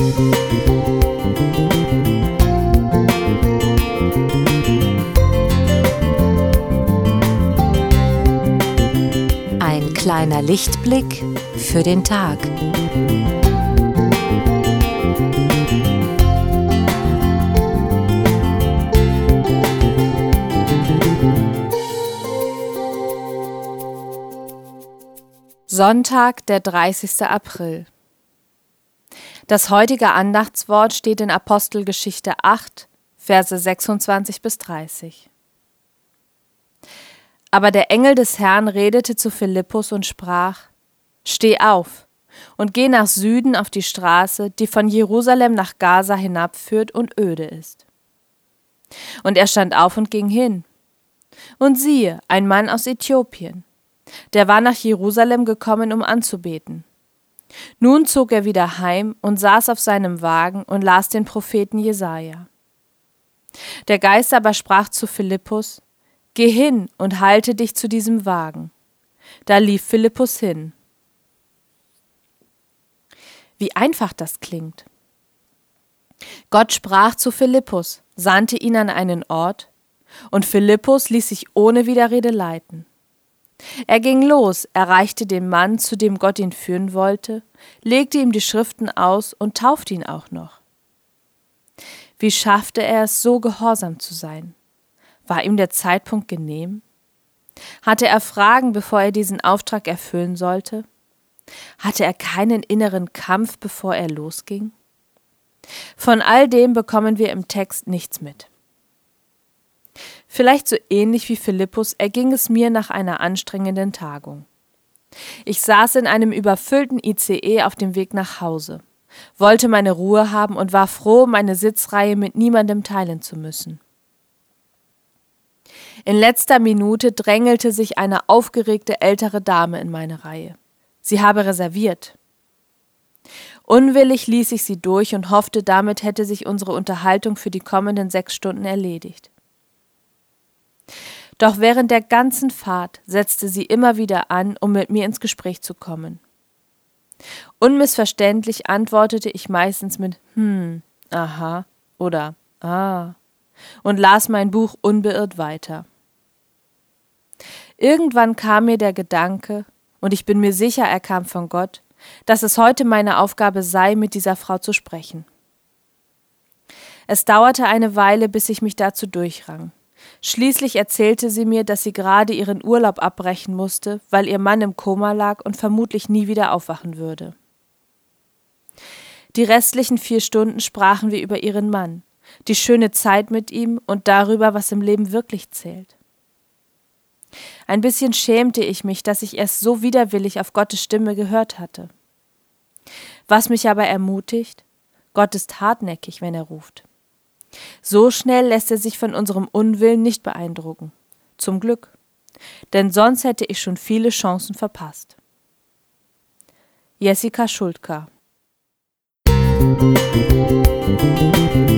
Ein kleiner Lichtblick für den Tag. Sonntag, der 30. April. Das heutige Andachtswort steht in Apostelgeschichte 8, Verse 26 bis 30. Aber der Engel des Herrn redete zu Philippus und sprach: Steh auf und geh nach Süden auf die Straße, die von Jerusalem nach Gaza hinabführt und öde ist. Und er stand auf und ging hin. Und siehe, ein Mann aus Äthiopien, der war nach Jerusalem gekommen, um anzubeten. Nun zog er wieder heim und saß auf seinem Wagen und las den Propheten Jesaja. Der Geist aber sprach zu Philippus: Geh hin und halte dich zu diesem Wagen. Da lief Philippus hin. Wie einfach das klingt. Gott sprach zu Philippus, sandte ihn an einen Ort, und Philippus ließ sich ohne Widerrede leiten. Er ging los, erreichte den Mann, zu dem Gott ihn führen wollte, legte ihm die Schriften aus und taufte ihn auch noch. Wie schaffte er es, so gehorsam zu sein? War ihm der Zeitpunkt genehm? Hatte er Fragen, bevor er diesen Auftrag erfüllen sollte? Hatte er keinen inneren Kampf, bevor er losging? Von all dem bekommen wir im Text nichts mit. Vielleicht so ähnlich wie Philippus erging es mir nach einer anstrengenden Tagung. Ich saß in einem überfüllten ICE auf dem Weg nach Hause, wollte meine Ruhe haben und war froh, meine Sitzreihe mit niemandem teilen zu müssen. In letzter Minute drängelte sich eine aufgeregte ältere Dame in meine Reihe. Sie habe reserviert. Unwillig ließ ich sie durch und hoffte, damit hätte sich unsere Unterhaltung für die kommenden 6 Stunden erledigt. Doch während der ganzen Fahrt setzte sie immer wieder an, um mit mir ins Gespräch zu kommen. Unmissverständlich antwortete ich meistens mit aha oder ah und las mein Buch unbeirrt weiter. Irgendwann kam mir der Gedanke, und ich bin mir sicher, er kam von Gott, dass es heute meine Aufgabe sei, mit dieser Frau zu sprechen. Es dauerte eine Weile, bis ich mich dazu durchrang. Schließlich erzählte sie mir, dass sie gerade ihren Urlaub abbrechen musste, weil ihr Mann im Koma lag und vermutlich nie wieder aufwachen würde. Die restlichen 4 Stunden sprachen wir über ihren Mann, die schöne Zeit mit ihm und darüber, was im Leben wirklich zählt. Ein bisschen schämte ich mich, dass ich erst so widerwillig auf Gottes Stimme gehört hatte. Was mich aber ermutigt: Gott ist hartnäckig, wenn er ruft. So schnell lässt er sich von unserem Unwillen nicht beeindrucken. Zum Glück. Denn sonst hätte ich schon viele Chancen verpasst. Jessica Schultka.